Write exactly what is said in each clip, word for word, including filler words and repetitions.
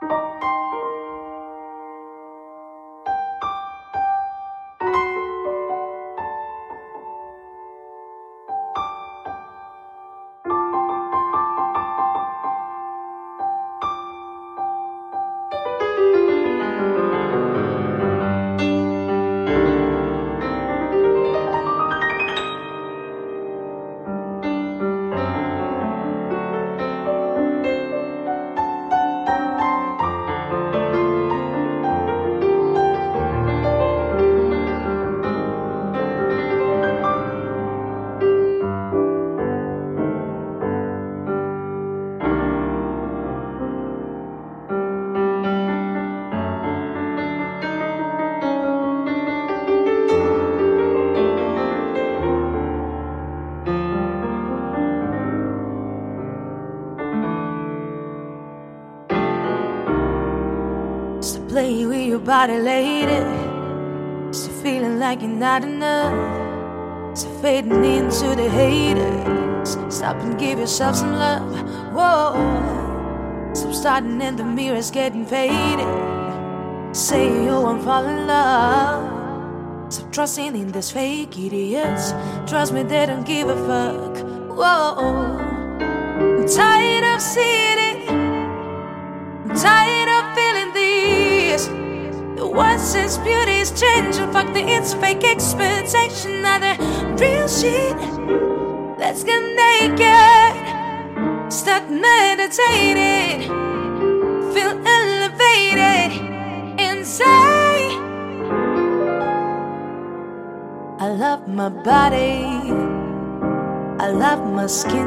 Playing with your body, lady. Still feeling like you're not enough. Still fading into the haters. Stop and give yourself some love. Whoa. Stop starting and the mirror's getting faded. Say you won't fall in love. Stop trusting in these fake idiots. Trust me, they don't give a fuck. Whoa. I'm tired of seeing it. I'm tired of feeling this. The world says beauty is changing. Fuck the it's fake expectation. Now the real shit. Let's get naked. Start meditating. Feel elevated inside. I love my body. I love my skin.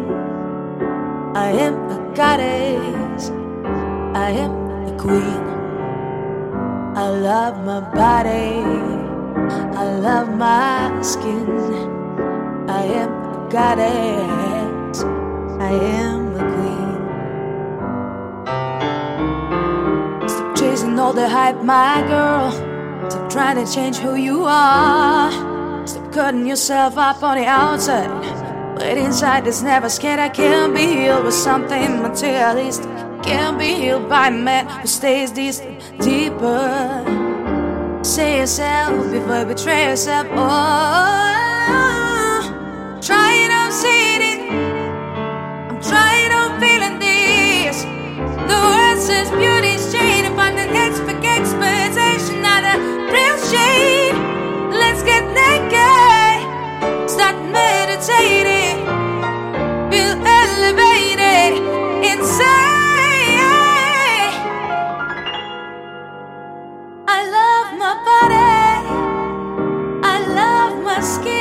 I am a goddess. I am a queen. I love my body. I love my skin. I am a goddess. I am a queen. Stop chasing all the hype, my girl. Stop trying to change who you are. Stop cutting yourself up on the outside, but inside is never scared. I can't be healed with something materialistic. Can't be healed by a man who stays distant, deeper. Say yourself before you betray yourself. Oh, trying on seeing it. I'm trying on feeling this. The world says beauty's changing, but the expect expectation, not a real shade. Let's get naked. Start meditating. Feel elevated inside. I love my body. I love my skin.